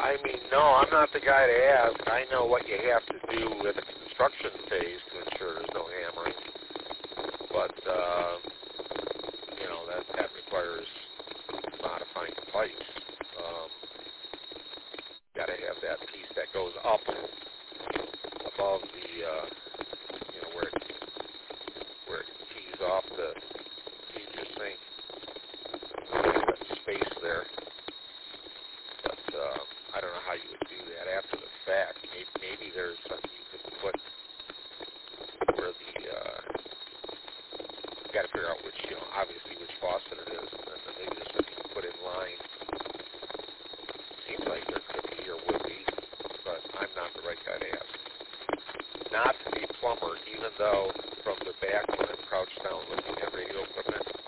I mean, no, I'm not the guy to ask. I know what you have to do with the construction phase to ensure there's no hammering. But, that requires modifying the pipes. Got to have that piece that goes up above the, where it tees off the sink. That space there. But I don't know how you would do that after the fact. Maybe there's something you could put where the you got to figure out which, obviously which faucet it is, and then maybe there's something you put in line. Seems like there could be or would be, but I'm not the right guy to ask. Not a plumber, even though from the back when I'm crouched down looking at radio equipment,